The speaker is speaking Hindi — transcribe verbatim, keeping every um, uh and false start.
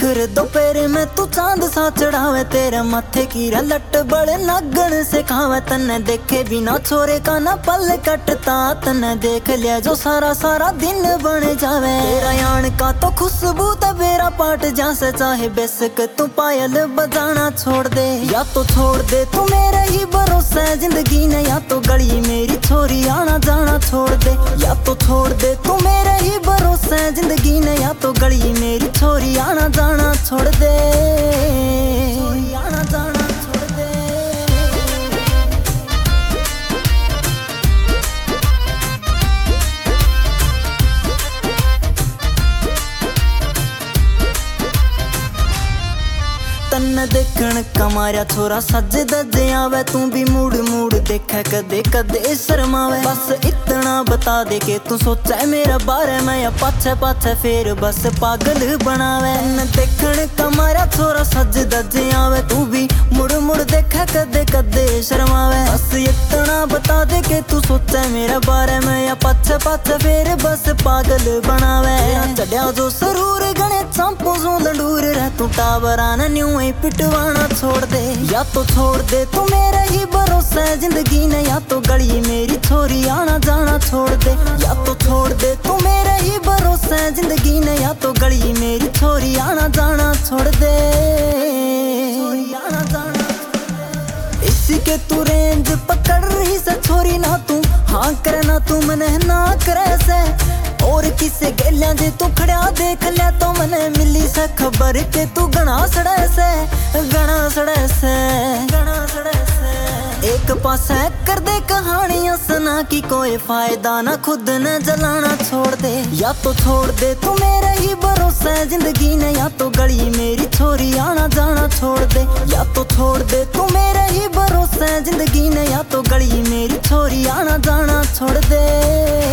निखर दोपहर में तू चांद सा चढ़ावे, तेरे माथे की लट बड़े नागन से खावे। तन्ने देखे बिना छोरे का ना पल कटता, तन्ने देख लिया जो सारा सारा दिन बन जावे। तेरा यान का तो खुशबू तबेरा पाट जासे, चाहे बेसक तू पायल बजाना छोड़ दे। या तो छोड़ दे तू मेरे ही भरोसा जिंदगी ने, या तो गली मेरी छोरी आना जाना छोड़ दे। या तो छोड़ दे तू मेरे ही भरोसा जिंदगी ने, या तो गली मेरी छोरी आना जाना छोड़ दे। छोरी आना जाना छोड़ दे। तन्ने देखण कमारा छोरा सज दज आवे, तू भी मूड मूड देखे कदे कदे शर्मावे। बस इतना बता दे के तू सोचा मेरा बारे में, या पाछे पाछे फिर बस पागल बनावे। तन्ने देखण कमारा छोरा सज दज आवे, तू भी मुड़ मुड़ देखे कदे कदे शर्मावे। बस इतना बता दे के तू सोचा मेरा बारे में, या पाछे पाछे फिर बस पागल बनावे। चढ़िया जो सरूर गणे चांपू सो लंडूर रह, तू टावरा न न्यू पिटवाना छोड़ दे। या तो छोड़ दे तू मेरा ही भरोसा जिंदगी ने, या तो गली मेरी छोरी आना जाना छोड़ दे। या तो छोड़ दे तू मेरा ही भरोसा जिंदगी ने, या तो गली मेरी छोरी आना जाना छोड़ दे। छोरी आना जाना इसी के तू रेंज पकड़ रही से छोरी, ना तू हाँ करे ना तू मने ना करे से। और किसे गेलिया जे तू खड़ा देख लिया तो मने मिली से खबर के तू गणा सड़े से गणा सड़े से गणा सड़े से। एक पासे कर दे कहानियां सुना की कोई फायदा ना, खुद न जलाना छोड़ दे। या तो छोड़ दे तू मेरा ही भरोसा जिंदगी ने, या तो गली मेरी छोरी आना जाना छोड़ दे। या तो छोड़ दे तू मेरा ही भरोसा जिंदगी ने, या तो गली मेरी छोरी आना जाना छोड़ दे।